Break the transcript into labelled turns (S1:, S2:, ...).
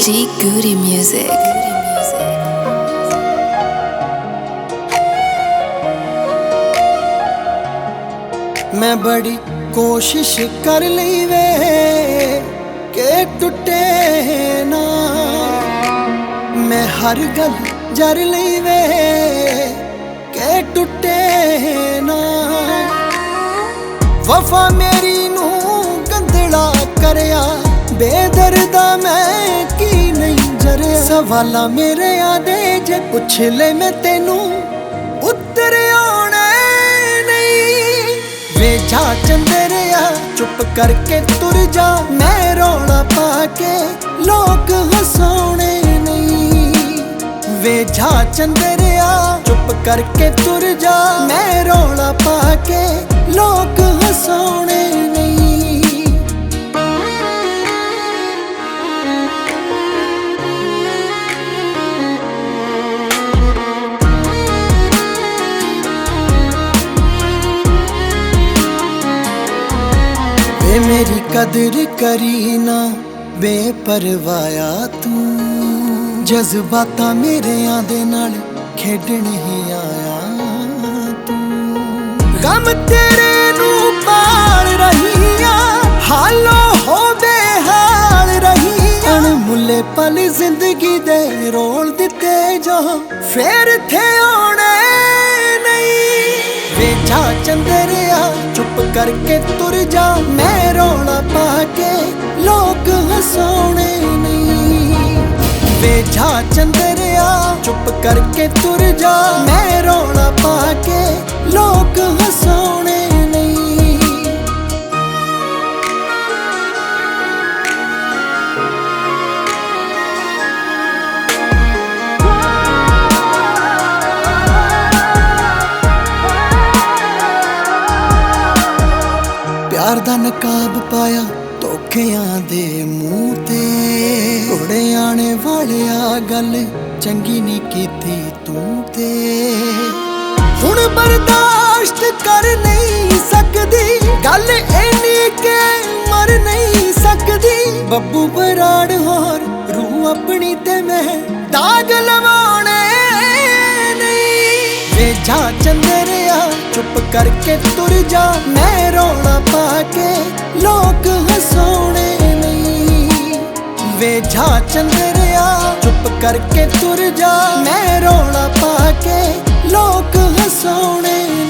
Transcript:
S1: G Goody Music.
S2: मैं बड़ी कोशिश कर ली वे के टुटे ना, मैं हर गल जर ली वे के टुटे ना। वफा मेरी नू गंदड़ा करया, बेदर्दा मैं की नहीं जरिया। सवाला मेरे आदे जे पुछ ले मैं तेनू उत्तर आने नहीं। वे जा चंदरिया चुप करके तुर जा, मैं रौला पाके लोग हंसाने नहीं। वे जा चंदरिया चुप करके तुर जा, मैं रौला पाके लोग हंसाने नहीं। वे मेरी कदर करी ना बेपरवाया तू, जज्बाता मेरे आदे नाल खेडण ही आया तू। गम तेरे नू पाल रही आ, हालो हो बेहाल रही आ। अणमुल्ले पल जिंदगी दे रोल दिते जा, फेर थे आने नहीं। वे जा चंदरिया चुप करके तुर जा, मैं रौला पाके लोग हंसाने नहीं। वे जा चंदरिया चुप करके तुर जा, मैं रौला पाके लोग हंसाने नहीं। प्यार दा नकाब पाया धोखियां दे मूंह ते, घोड़े आने वालिया गल चंगी नहीं कीती तू ते। हुण बर्दाश्त कर नहीं सकदी गल इन्नी के मर नहीं सकदी। बब्बू बराड़ होर रूह अपनी ते मैं दाग लवाने नहीं। वे जा चंदरिया चुप करके तुर जा, मैं रौला पाके लोग हंसाने नहीं। वे जा चंदरिया चुप करके तुर जा, मैं रौला पाके लोग हंसाने